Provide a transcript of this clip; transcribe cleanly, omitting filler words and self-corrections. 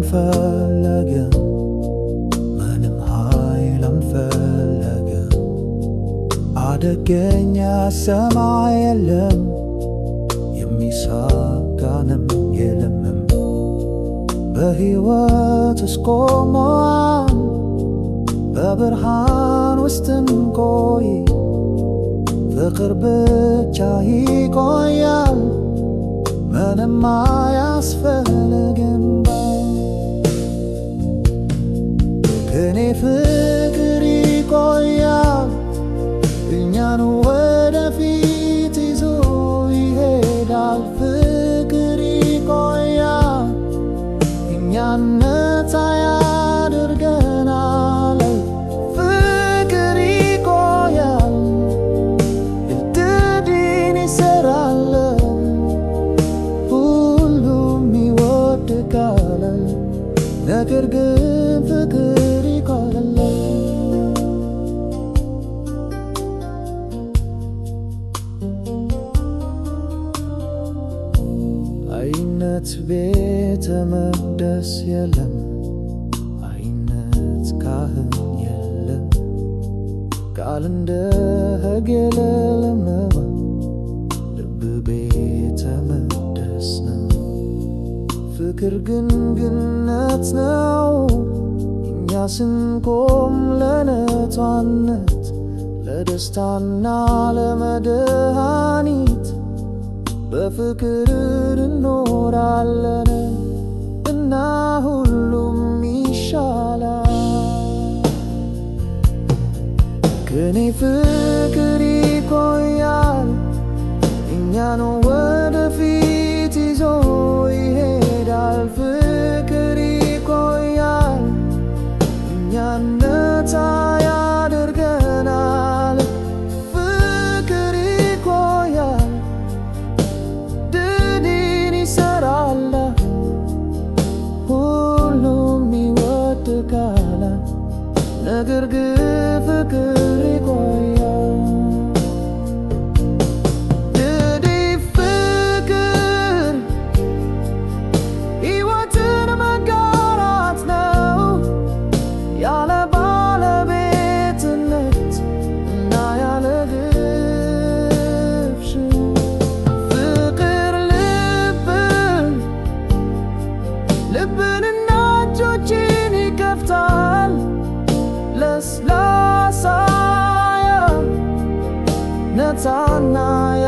አልፈለገም ምንም ኃይል አንፈለገም አደገኛ ሰማይ የለም የሚሳጋንም የለም በሕይወት ውስጥ ቆመን በብርሃን ውስጥ እንቆይ ፍቅር ብቻ ይቆያል ምንም አያስፈልግም ከኔ ፍቅር ይቆያል እኛን ወደፊት ይዞ ይሄዳል ፍቅር ይቆያል እኛን ነፃ ያደርገናል ፍቅር ይቆያል እድልን ይሰራል ሁሉም ይወድቃል ነገር ግን ፍቅር ይቆያል አይነት ቤተ መቅደስ የለም አይነት ካህን የለም ቃል እንደ ሕግ የለም ልብ ቤተ መቅደስ ነው ፍቅር ግን ገነት ነው እኛ ስንቆም ለነፃነት ለደስታና ለመድኃኒት በፍቅር እንኖራለን እና ሁሉም ይሻላል ከኔ ፍቅር ይቆያል እኛን ወደፊት ይዞ ይሄዳል ፍቅር ይቆያል እኛን ነፃ ያደርገናል ፍቅር ይቆያል ድልን ይሰራል ሁሉም ይወድቃል ነገር ግን ፍቅር ይቆያል ልብንና እጆችን ይከፍታል ለስላሳ ነፃና